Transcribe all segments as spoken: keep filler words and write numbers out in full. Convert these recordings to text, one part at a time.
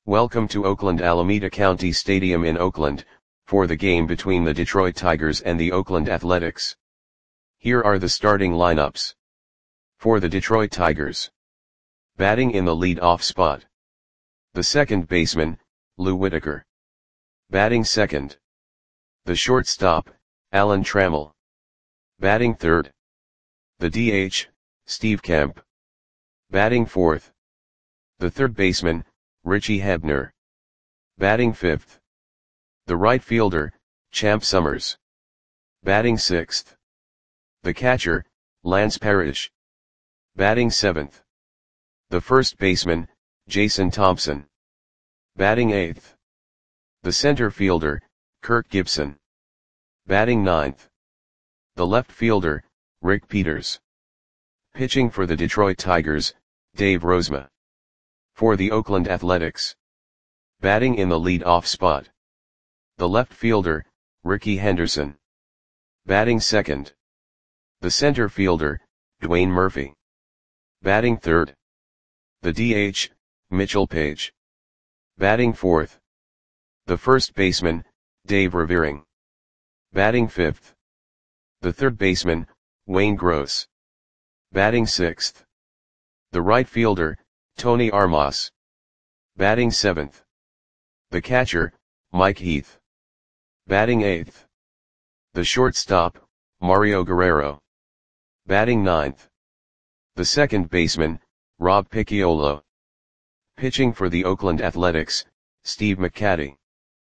Welcome to Oakland Alameda County Stadium in Oakland, for the game between the Detroit Tigers and the Oakland Athletics. Here are the starting lineups. For the Detroit Tigers. Batting in the lead-off spot. The second baseman, Lou Whitaker. Batting second. The shortstop, Alan Trammell. Batting third. The D H, Steve Kemp. Batting fourth. The third baseman, Richie Hebner. Batting fifth. The right fielder, Champ Summers. Batting sixth. The catcher, Lance Parrish. Batting seventh. The first baseman, Jason Thompson. Batting eighth. The center fielder, Kirk Gibson. Batting ninth. The left fielder, Rick Peters. Pitching for the Detroit Tigers, Dave Rozema. For the Oakland Athletics. Batting in the lead-off spot. The left fielder, Rickey Henderson. Batting second. The center fielder, Dwayne Murphy. Batting third. The D H, Mitchell Page. Batting fourth. The first baseman, Dave Revering. Batting fifth. The third baseman, Wayne Gross. Batting sixth. The right fielder, Tony Armas. Batting seventh. The catcher, Mike Heath. Batting eighth. The shortstop, Mario Guerrero. Batting ninth. The second baseman, Rob Picciolo. Pitching for the Oakland Athletics, Steve McCatty.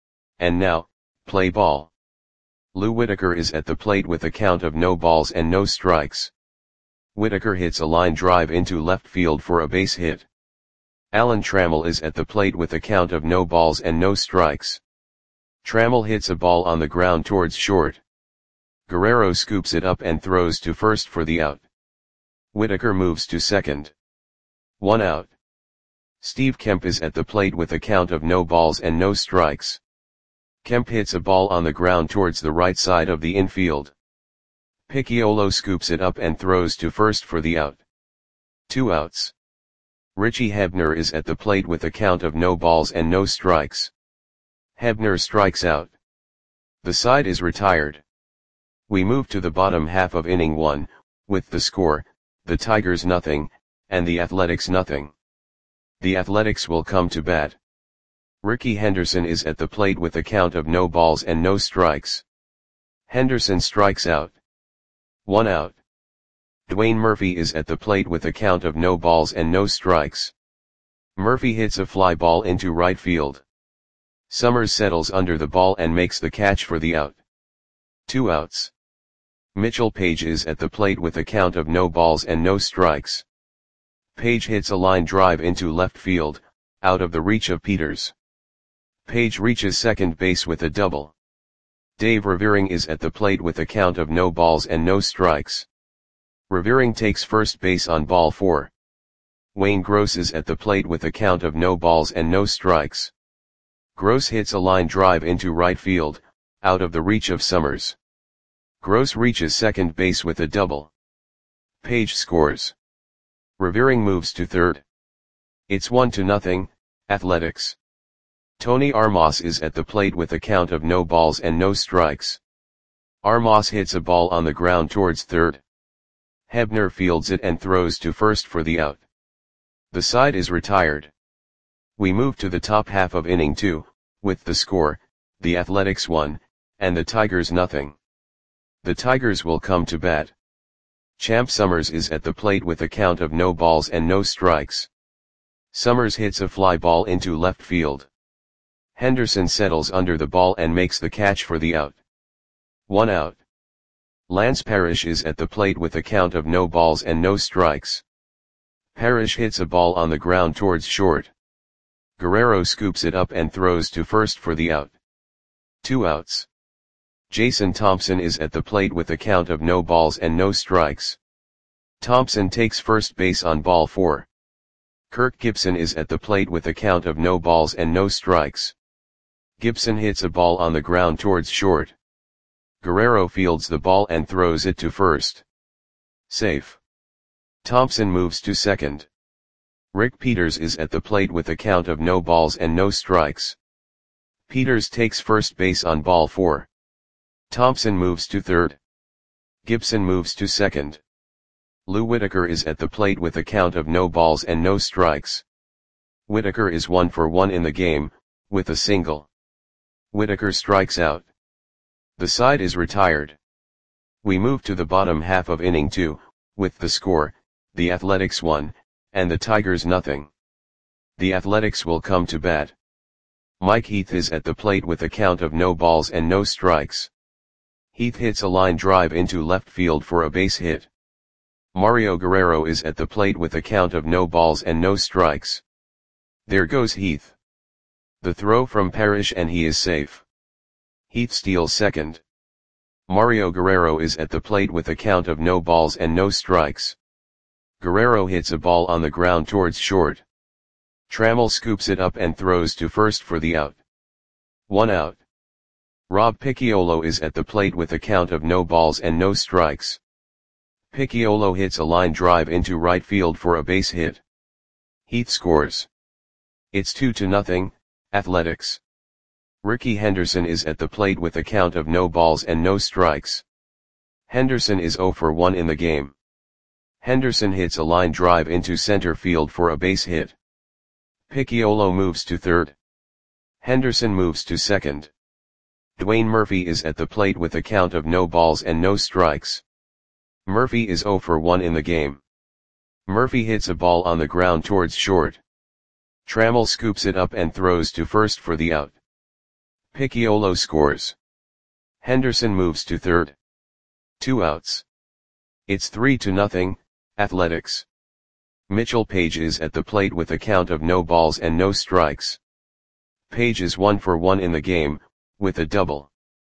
And now, play ball. Lou Whitaker is at the plate with a count of no balls and no strikes. Whitaker hits a line drive into left field for a base hit. Alan Trammell is at the plate with a count of no balls and no strikes. Trammell hits a ball on the ground towards short. Guerrero scoops it up and throws to first for the out. Whitaker moves to second. One out. Steve Kemp is at the plate with a count of no balls and no strikes. Kemp hits a ball on the ground towards the right side of the infield. Picciolo scoops it up and throws to first for the out. Two outs. Richie Hebner is at the plate with a count of no balls and no strikes. Hebner strikes out. The side is retired. We move to the bottom half of inning one, with the score, the Tigers nothing, and the Athletics nothing. The Athletics will come to bat. Rickey Henderson is at the plate with a count of no balls and no strikes. Henderson strikes out. One out. Dwayne Murphy is at the plate with a count of no balls and no strikes. Murphy hits a fly ball into right field. Summers settles under the ball and makes the catch for the out. Two outs. Mitchell Page is at the plate with a count of no balls and no strikes. Page hits a line drive into left field, out of the reach of Peters. Page reaches second base with a double. Dave Revering is at the plate with a count of no balls and no strikes. Revering takes first base on ball four. Wayne Gross is at the plate with a count of no balls and no strikes. Gross hits a line drive into right field, out of the reach of Summers. Gross reaches second base with a double. Page scores. Revering moves to third. It's one to nothing, Athletics. Tony Armas is at the plate with a count of no balls and no strikes. Armas hits a ball on the ground towards third. Hebner fields it and throws to first for the out. The side is retired. We move to the top half of inning two, with the score, the Athletics one, and the Tigers nothing. The Tigers will come to bat. Champ Summers is at the plate with a count of no balls and no strikes. Summers hits a fly ball into left field. Henderson settles under the ball and makes the catch for the out. One out. Lance Parrish is at the plate with a count of no balls and no strikes. Parrish hits a ball on the ground towards short. Guerrero scoops it up and throws to first for the out. Two outs. Jason Thompson is at the plate with a count of no balls and no strikes. Thompson takes first base on ball four. Kirk Gibson is at the plate with a count of no balls and no strikes. Gibson hits a ball on the ground towards short. Guerrero fields the ball and throws it to first. Safe. Thompson moves to second. Rick Peters is at the plate with a count of no balls and no strikes. Peters takes first base on ball four. Thompson moves to third. Gibson moves to second. Lou Whitaker is at the plate with a count of no balls and no strikes. Whitaker is one for one in the game, with a single. Whitaker strikes out. The side is retired. We move to the bottom half of inning two, with the score, the Athletics one, and the Tigers nothing. The Athletics will come to bat. Mike Heath is at the plate with a count of no balls and no strikes. Heath hits a line drive into left field for a base hit. Mario Guerrero is at the plate with a count of no balls and no strikes. There goes Heath. The throw from Parrish and he is safe. Heath steals second. Mario Guerrero is at the plate with a count of no balls and no strikes. Guerrero hits a ball on the ground towards short. Trammell scoops it up and throws to first for the out. One out. Rob Picciolo is at the plate with a count of no balls and no strikes. Picciolo hits a line drive into right field for a base hit. Heath scores. It's two to nothing, Athletics. Ricky Henderson is at the plate with a count of no balls and no strikes. Henderson is zero for one in the game. Henderson hits a line drive into center field for a base hit. Picciolo moves to third. Henderson moves to second. Dwayne Murphy is at the plate with a count of no balls and no strikes. Murphy is zero for one in the game. Murphy hits a ball on the ground towards short. Trammell scoops it up and throws to first for the out. Picciolo scores. Henderson moves to third. Two outs. It's three to nothing, Athletics. Mitchell Page is at the plate with a count of no balls and no strikes. Page is one for one in the game, with a double.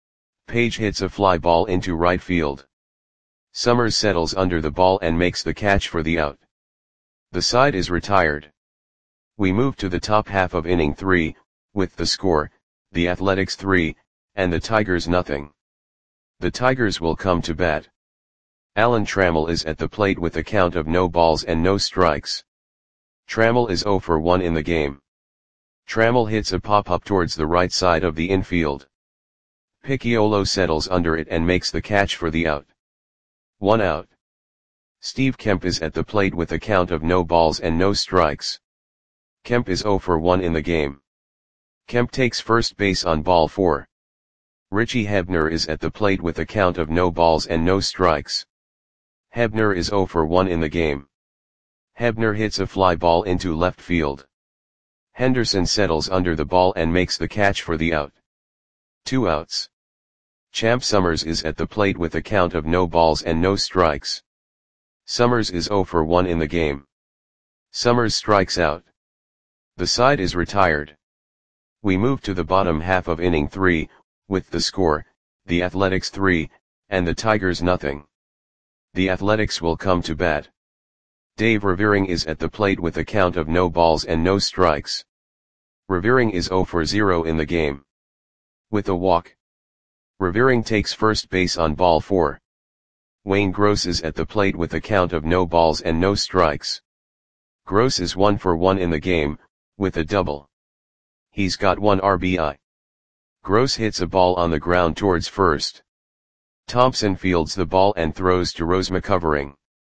Page hits a fly ball into right field. Summers settles under the ball and makes the catch for the out. The side is retired. We move to the top half of inning three, with the score, the Athletics three, and the Tigers nothing. The Tigers will come to bat. Alan Trammell is at the plate with a count of no balls and no strikes. Trammell is zero for one in the game. Trammell hits a pop-up towards the right side of the infield. Picciolo settles under it and makes the catch for the out. One out. Steve Kemp is at the plate with a count of no balls and no strikes. Kemp is zero for one in the game. Kemp takes first base on ball four. Richie Hebner is at the plate with a count of no balls and no strikes. Hebner is zero for one in the game. Hebner hits a fly ball into left field. Henderson settles under the ball and makes the catch for the out. Two outs. Champ Summers is at the plate with a count of no balls and no strikes. Summers is zero for one in the game. Summers strikes out. The side is retired. We move to the bottom half of inning three, with the score, the Athletics three, and the Tigers nothing. The Athletics will come to bat. Dave Revering is at the plate with a count of no balls and no strikes. Revering is zero for zero in the game. With a walk. Revering takes first base on ball four. Wayne Gross is at the plate with a count of no balls and no strikes. Gross is one for one in the game, with a double. He's got one R B I. Gross hits a ball on the ground towards first. Thompson fields the ball and throws to Rose McCovering.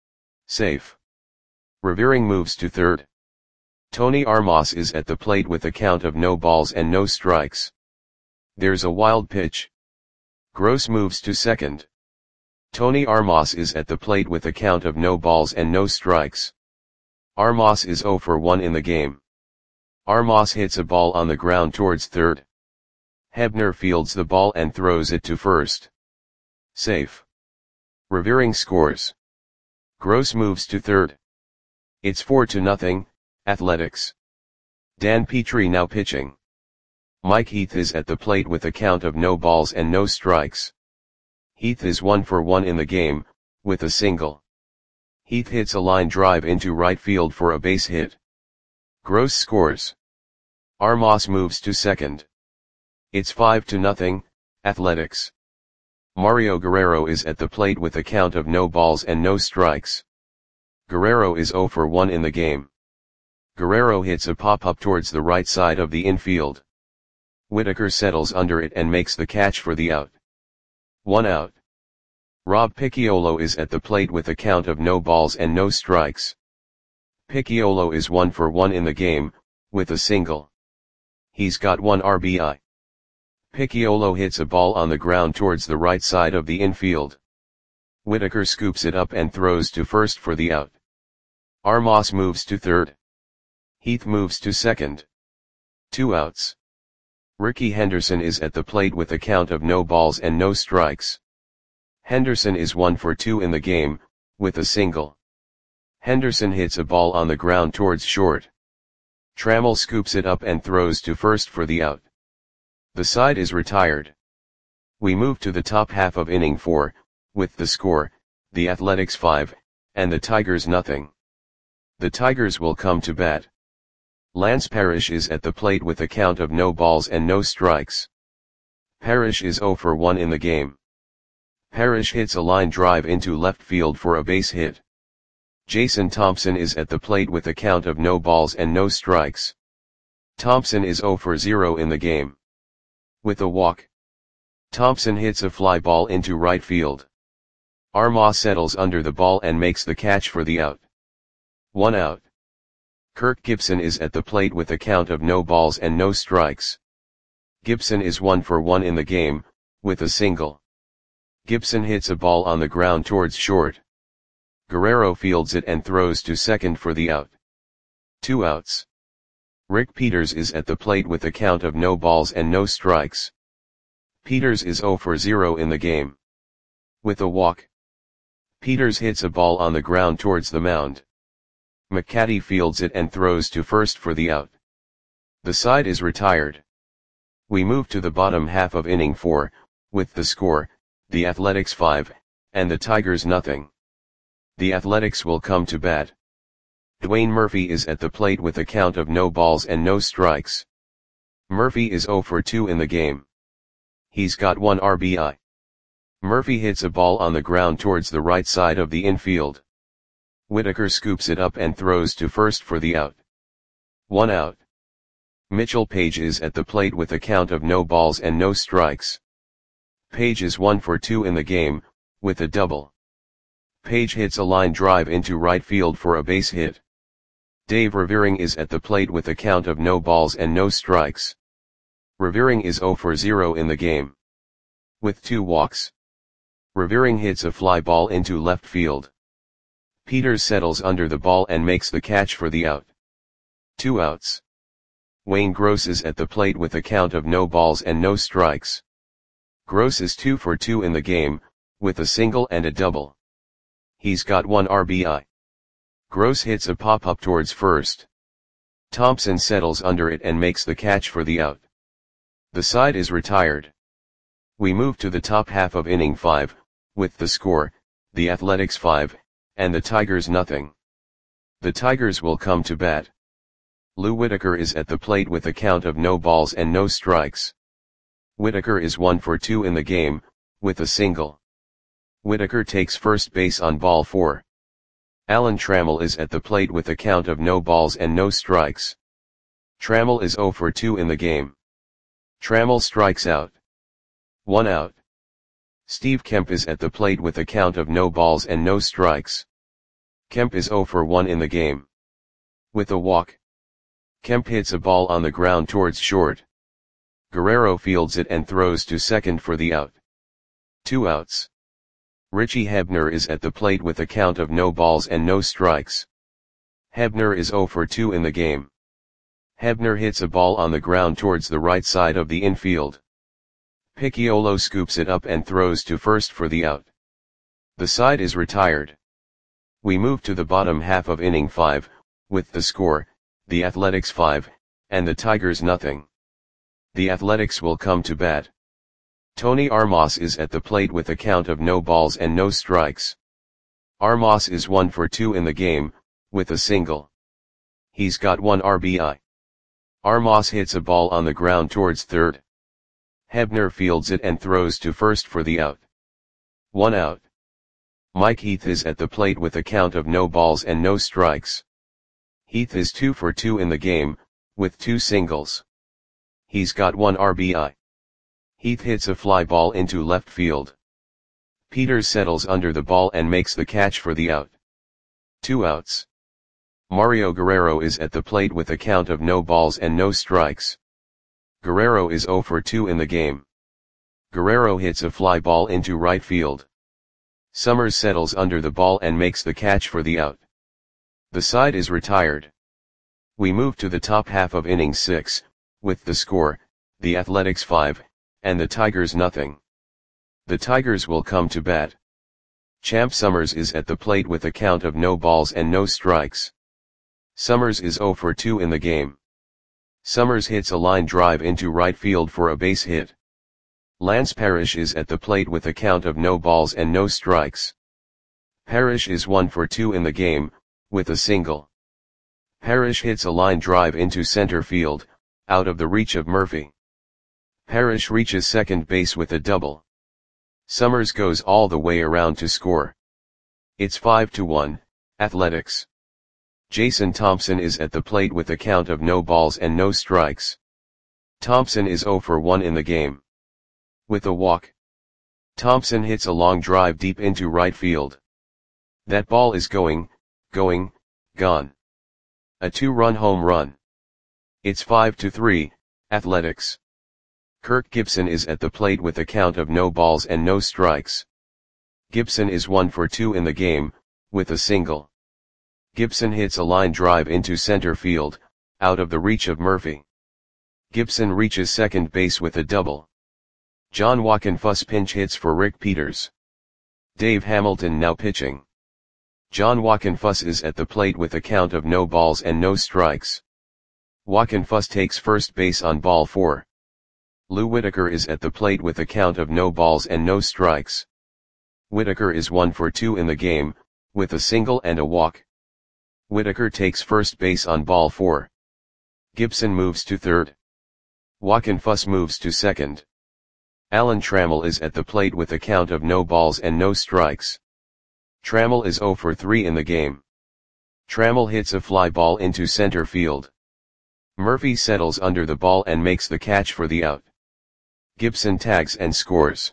Safe. Revering moves to third. Tony Armas is at the plate with a count of no balls and no strikes. There's a wild pitch. Gross moves to second. Tony Armas is at the plate with a count of no balls and no strikes. Armas is zero for one in the game. Armas hits a ball on the ground towards third. Hebner fields the ball and throws it to first. Safe. Revering scores. Gross moves to third. It's four to nothing, Athletics. Dan Petrie now pitching. Mike Heath is at the plate with a count of no balls and no strikes. Heath is one for one in the game, with a single. Heath hits a line drive into right field for a base hit. Gross scores. Armas moves to second. It's five to nothing, Athletics. Mario Guerrero is at the plate with a count of no balls and no strikes. Guerrero is zero for one in the game. Guerrero hits a pop-up towards the right side of the infield. Whitaker settles under it and makes the catch for the out. One out. Rob Picciolo is at the plate with a count of no balls and no strikes. Picciolo is one for one in the game, with a single. He's got one R B I. Picciolo hits a ball on the ground towards the right side of the infield. Whitaker scoops it up and throws to first for the out. Armas moves to third. Heath moves to second. Two outs. Ricky Henderson is at the plate with a count of no balls and no strikes. Henderson is one for two in the game, with a single. Henderson hits a ball on the ground towards short. Trammell scoops it up and throws to first for the out. The side is retired. We move to the top half of inning four, with the score, the Athletics five, and the Tigers nothing. The Tigers will come to bat. Lance Parrish is at the plate with a count of no balls and no strikes. Parrish is zero for one in the game. Parrish hits a line drive into left field for a base hit. Jason Thompson is at the plate with a count of no balls and no strikes. Thompson is zero for zero in the game. With a walk, Thompson hits a fly ball into right field. Armas settles under the ball and makes the catch for the out. One out. Kirk Gibson is at the plate with a count of no balls and no strikes. Gibson is one for one in the game, with a single. Gibson hits a ball on the ground towards short. Guerrero fields it and throws to second for the out. Two outs. Rick Peters is at the plate with a count of no balls and no strikes. Peters is zero for zero in the game. With a walk, Peters hits a ball on the ground towards the mound. McCaddy fields it and throws to first for the out. The side is retired. We move to the bottom half of inning four, with the score, the Athletics five, and the Tigers nothing. The Athletics will come to bat. Dwayne Murphy is at the plate with a count of no balls and no strikes. Murphy is zero for two in the game. He's got one R B I. Murphy hits a ball on the ground towards the right side of the infield. Whitaker scoops it up and throws to first for the out. One out. Mitchell Page is at the plate with a count of no balls and no strikes. Page is one for two in the game, with a double. Page hits a line drive into right field for a base hit. Dave Revering is at the plate with a count of no balls and no strikes. Revering is zero for zero in the game. With two walks, Revering hits a fly ball into left field. Peters settles under the ball and makes the catch for the out. Two outs. Wayne Gross is at the plate with a count of no balls and no strikes. Gross is two for two in the game, with a single and a double. He's got one R B I. Gross hits a pop-up towards first. Thompson settles under it and makes the catch for the out. The side is retired. We move to the top half of inning five, with the score, the Athletics five, and the Tigers nothing. The Tigers will come to bat. Lou Whitaker is at the plate with a count of no balls and no strikes. Whitaker is one for two in the game, with a single. Whitaker takes first base on ball four. Alan Trammell is at the plate with a count of no balls and no strikes. Trammell is zero for two in the game. Trammell strikes out. One out. Steve Kemp is at the plate with a count of no balls and no strikes. Kemp is zero for one in the game. With a walk, Kemp hits a ball on the ground towards short. Guerrero fields it and throws to second for the out. Two outs. Richie Hebner is at the plate with a count of no balls and no strikes. Hebner is zero for two in the game. Hebner hits a ball on the ground towards the right side of the infield. Picciolo scoops it up and throws to first for the out. The side is retired. We move to the bottom half of inning five, with the score, the Athletics five, and the Tigers nothing. The Athletics will come to bat. Tony Armas is at the plate with a count of no balls and no strikes. Armas is one for two in the game, with a single. He's got one R B I. Armas hits a ball on the ground towards third. Hebner fields it and throws to first for the out. One out. Mike Heath is at the plate with a count of no balls and no strikes. Heath is two for two in the game, with two singles. He's got one R B I. Heath hits a fly ball into left field. Peters settles under the ball and makes the catch for the out. Two outs. Mario Guerrero is at the plate with a count of no balls and no strikes. Guerrero is zero for two in the game. Guerrero hits a fly ball into right field. Summers settles under the ball and makes the catch for the out. The side is retired. We move to the top half of inning six, with the score, the Athletics five, and the Tigers nothing. The Tigers will come to bat. Champ Summers is at the plate with a count of no balls and no strikes. Summers is zero for two in the game. Summers hits a line drive into right field for a base hit. Lance Parrish is at the plate with a count of no balls and no strikes. Parrish is one for two in the game, with a single. Parrish hits a line drive into center field, out of the reach of Murphy. Parrish reaches second base with a double. Summers goes all the way around to score. It's five to one, Athletics. Jason Thompson is at the plate with a count of no balls and no strikes. Thompson is zero for one in the game. With a walk. Thompson hits a long drive deep into right field. That ball is going, going, gone. A two-run home run. It's five to three, Athletics. Kirk Gibson is at the plate with a count of no balls and no strikes. Gibson is one for two in the game, with a single. Gibson hits a line drive into center field, out of the reach of Murphy. Gibson reaches second base with a double. John Walkenfuss pinch hits for Rick Peters. Dave Hamilton now pitching. John Walkenfuss is at the plate with a count of no balls and no strikes. Walkenfuss takes first base on ball four. Lou Whitaker is at the plate with a count of no balls and no strikes. Whitaker is one for two in the game, with a single and a walk. Whitaker takes first base on ball four. Gibson moves to third. Walkenfuss moves to second. Alan Trammell is at the plate with a count of no balls and no strikes. Trammell is zero for three in the game. Trammell hits a fly ball into center field. Murphy settles under the ball and makes the catch for the out. Gibson tags and scores.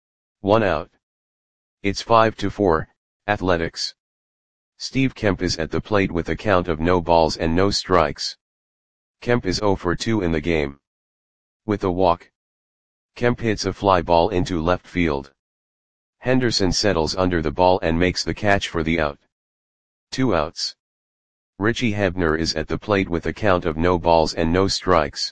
One out. It's five to four, Athletics. Steve Kemp is at the plate with a count of no balls and no strikes. Kemp is zero for two in the game. With a walk. Kemp hits a fly ball into left field. Henderson settles under the ball and makes the catch for the out. Two outs. Richie Hebner is at the plate with a count of no balls and no strikes.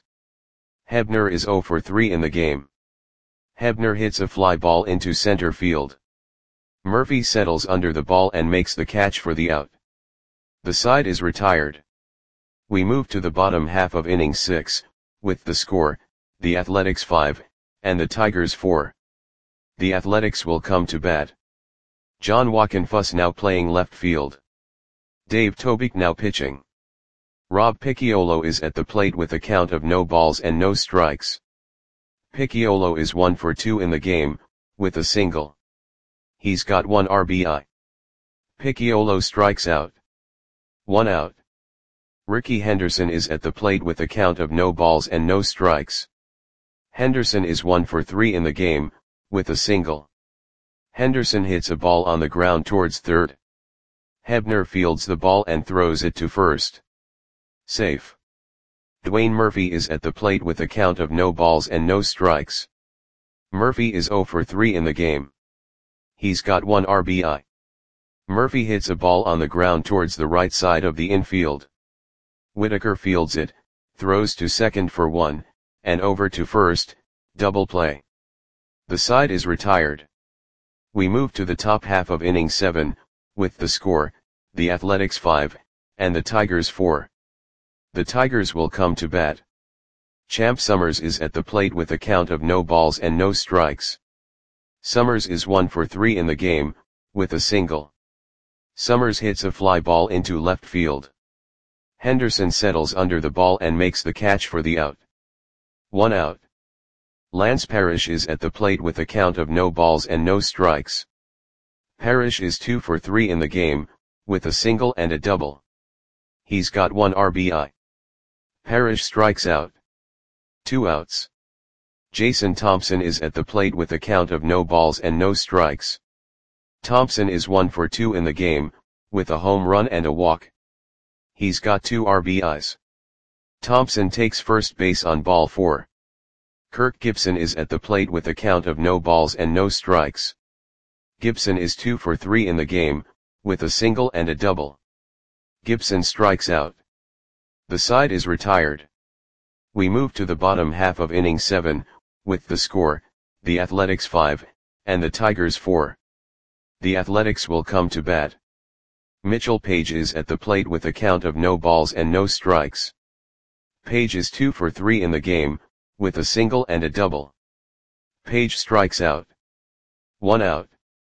Hebner is zero for three in the game. Hebner hits a fly ball into center field. Murphy settles under the ball and makes the catch for the out. The side is retired. We move to the bottom half of inning six, with the score, the Athletics five, and the Tigers four. The Athletics will come to bat. John Walkenfuss now playing left field. Dave Tobick now pitching. Rob Picciolo is at the plate with a count of no balls and no strikes. Picciolo is one for two in the game, with a single. He's got one R B I. Picciolo strikes out. One out. Ricky Henderson is at the plate with a count of no balls and no strikes. Henderson is one for three in the game, with a single. Henderson hits a ball on the ground towards third. Hebner fields the ball and throws it to first. Safe. Dwayne Murphy is at the plate with a count of no balls and no strikes. Murphy is zero for three in the game. He's got one R B I. Murphy hits a ball on the ground towards the right side of the infield. Whitaker fields it, throws to second for one, and over to first, double play. The side is retired. We move to the top half of inning seven, with the score, the Athletics five, and the Tigers four. The Tigers will come to bat. Champ Summers is at the plate with a count of no balls and no strikes. Summers is one for three in the game, with a single. Summers hits a fly ball into left field. Henderson settles under the ball and makes the catch for the out. One out. Lance Parrish is at the plate with a count of no balls and no strikes. Parrish is two for three in the game, with a single and a double. He's got one R B I. Parrish strikes out. Two outs. Jason Thompson is at the plate with a count of no balls and no strikes. Thompson is one for two in the game, with a home run and a walk. He's got two R B Is. Thompson takes first base on ball four. Kirk Gibson is at the plate with a count of no balls and no strikes. Gibson is two for three in the game, with a single and a double. Gibson strikes out. The side is retired. We move to the bottom half of inning seven, with the score, the Athletics five, and the Tigers four. The Athletics will come to bat. Mitchell Page is at the plate with a count of no balls and no strikes. Page is two for three in the game, with a single and a double. Page strikes out. One out.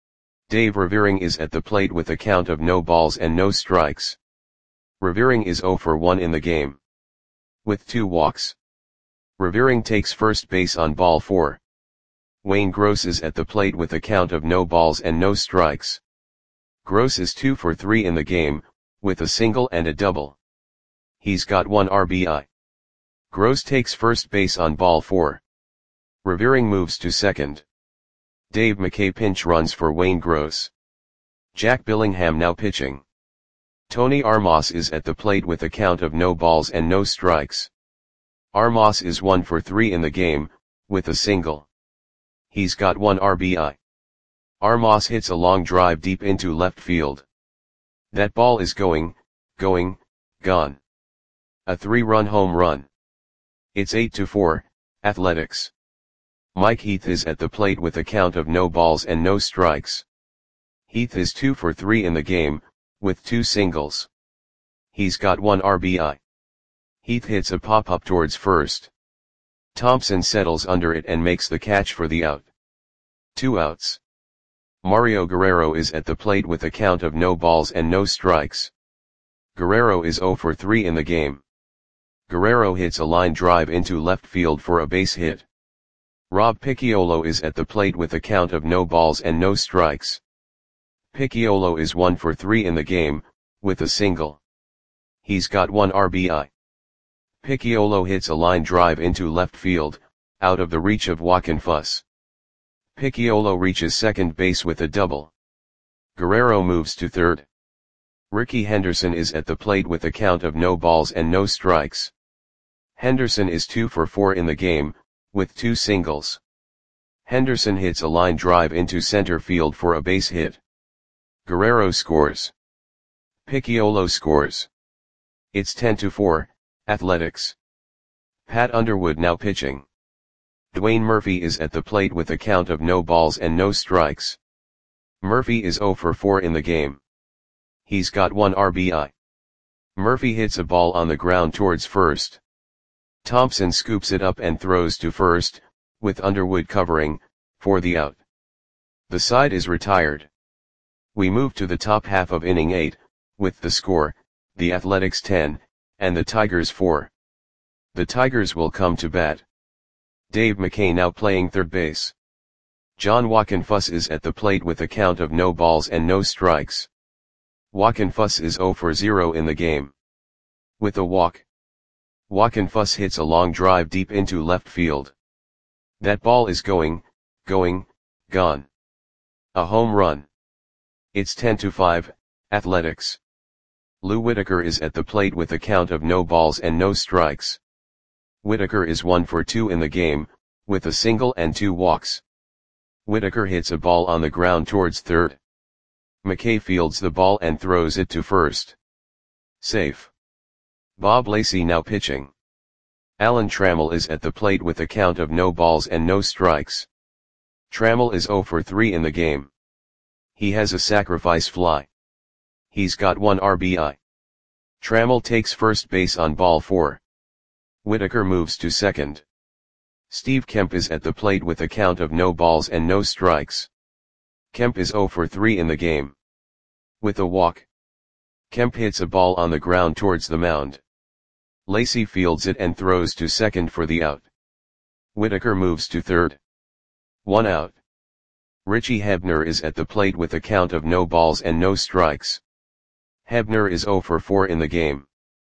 Dave Revering is at the plate with a count of no balls and no strikes. Revering is zero for one in the game, with two walks. Revering takes first base on ball four. Wayne Gross is at the plate with a count of no balls and no strikes. Gross is two for three in the game, with a single and a double. He's got one R B I. Gross takes first base on ball four. Revering moves to second. Dave McKay pinch runs for Wayne Gross. Jack Billingham now pitching. Tony Armas is at the plate with a count of no balls and no strikes. Armas is one for three in the game, with a single. He's got one R B I. Armas hits a long drive deep into left field. That ball is going, going, gone. A three-run home run. It's eight to four, Athletics. Mike Heath is at the plate with a count of no balls and no strikes. Heath is two for three in the game, with two singles. He's got one R B I. Heath hits a pop-up towards first. Thompson settles under it and makes the catch for the out. Two outs. Mario Guerrero is at the plate with a count of no balls and no strikes. Guerrero is zero for three in the game. Guerrero hits a line drive into left field for a base hit. Rob Picciolo is at the plate with a count of no balls and no strikes. Picciolo is one for three in the game, with a single. He's got one R B I. Picciolo hits a line drive into left field, out of the reach of Joaquin Fuss. Picciolo reaches second base with a double. Guerrero moves to third. Ricky Henderson is at the plate with a count of no balls and no strikes. Henderson is two for four in the game, with two singles. Henderson hits a line drive into center field for a base hit. Guerrero scores. Picciolo scores. It's ten to four, Athletics. Pat Underwood now pitching. Dwayne Murphy is at the plate with a count of no balls and no strikes. Murphy is zero for four in the game. He's got one R B I. Murphy hits a ball on the ground towards first. Thompson scoops it up and throws to first, with Underwood covering, for the out. The side is retired. We move to the top half of inning eight, with the score, the Athletics ten, and the Tigers four. The Tigers will come to bat. Dave McKay now playing third base. John Joaquin Fuss is at the plate with a count of no balls and no strikes. Joaquin Fuss is zero for zero in the game, with a walk. Joaquin Fuss hits a long drive deep into left field. That ball is going, going, gone. A home run. It's ten to five, Athletics. Lou Whitaker is at the plate with a count of no balls and no strikes. Whitaker is one for two in the game, with a single and two walks. Whitaker hits a ball on the ground towards third. McKay fields the ball and throws it to first. Safe. Bob Lacey now pitching. Alan Trammell is at the plate with a count of no balls and no strikes. Trammell is zero for three in the game. He has a sacrifice fly. He's got one R B I. Trammell takes first base on ball four. Whitaker moves to second. Steve Kemp is at the plate with a count of no balls and no strikes. Kemp is zero for three in the game, with a walk. Kemp hits a ball on the ground towards the mound. Lacey fields it and throws to second for the out. Whitaker moves to third. One out. Richie Hebner is at the plate with a count of no balls and no strikes. Hebner is zero for four in the game.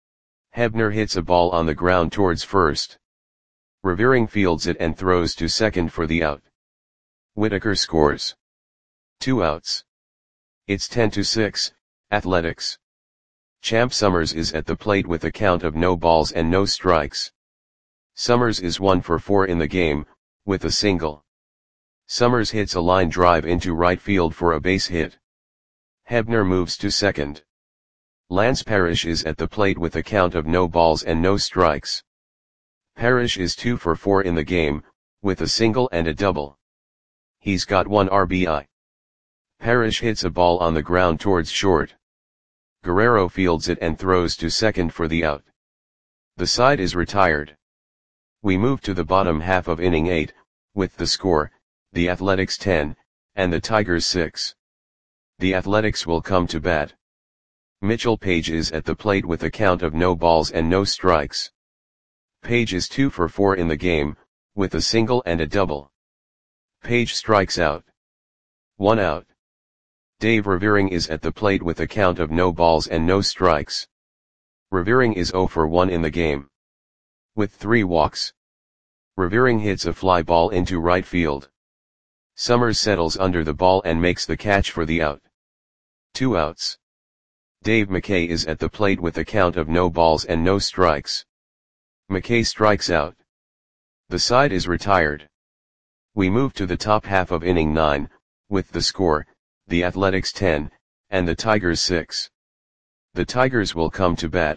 Hebner hits a ball on the ground towards first. Revering fields it and throws to second for the out. Whitaker scores. Two outs. It's ten to six, Athletics. Champ Summers is at the plate with a count of no balls and no strikes. Summers is one for four in the game, with a single. Summers hits a line drive into right field for a base hit. Hebner moves to second. Lance Parrish is at the plate with a count of no balls and no strikes. Parrish is two for four in the game, with a single and a double. He's got one R B I. Parrish hits a ball on the ground towards short. Guerrero fields it and throws to second for the out. The side is retired. We move to the bottom half of inning eight, with the score, the Athletics ten, and the Tigers six. The Athletics will come to bat. Mitchell Page is at the plate with a count of no balls and no strikes. Page is two for four in the game, with a single and a double. Page strikes out. One out. Dave Revering is at the plate with a count of no balls and no strikes. Revering is zero for one in the game. With three walks. Revering hits a fly ball into right field. Summers settles under the ball and makes the catch for the out. Two outs. Dave McKay is at the plate with a count of no balls and no strikes. McKay strikes out. The side is retired. We move to the top half of inning nine, with the score, the Athletics ten, and the Tigers six. The Tigers will come to bat.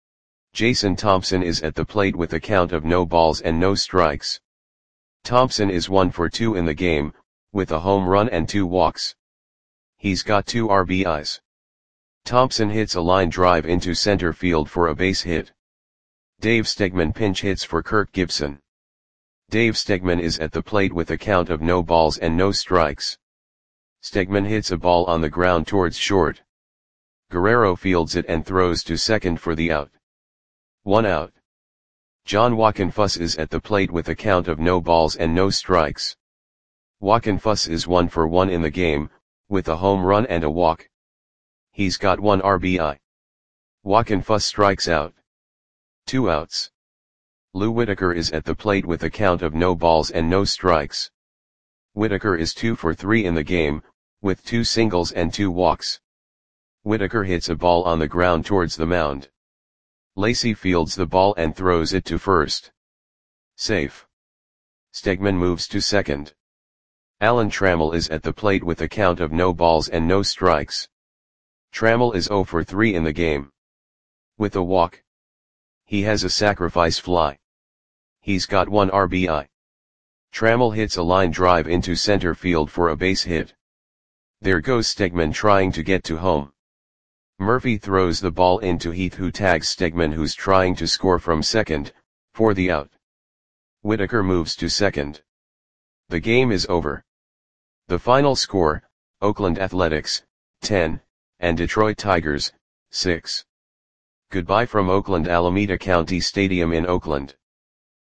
Jason Thompson is at the plate with a count of no balls and no strikes. Thompson is one for two in the game, with a home run and two walks. He's got two R B Is. Thompson hits a line drive into center field for a base hit. Dave Stegman pinch hits for Kirk Gibson. Dave Stegman is at the plate with a count of no balls and no strikes. Stegman hits a ball on the ground towards short. Guerrero fields it and throws to second for the out. One out. John Wockenfuss is at the plate with a count of no balls and no strikes. Wockenfuss is one for one in the game, with a home run and a walk. He's got one R B I. Wockenfuss strikes out. Two outs. Lou Whitaker is at the plate with a count of no balls and no strikes. Whitaker is two for three in the game, with two singles and two walks. Whitaker hits a ball on the ground towards the mound. Lacey fields the ball and throws it to first. Safe. Stegman moves to second. Alan Trammell is at the plate with a count of no balls and no strikes. Trammell is zero for three in the game. With a walk. He has a sacrifice fly. He's got one R B I. Trammell hits a line drive into center field for a base hit. There goes Stegman trying to get to home. Murphy throws the ball into Heath, who tags Stegman, who's trying to score from second, for the out. Whitaker moves to second. The game is over. The final score, Oakland Athletics, ten, and Detroit Tigers, six. Goodbye from Oakland Alameda County Stadium in Oakland.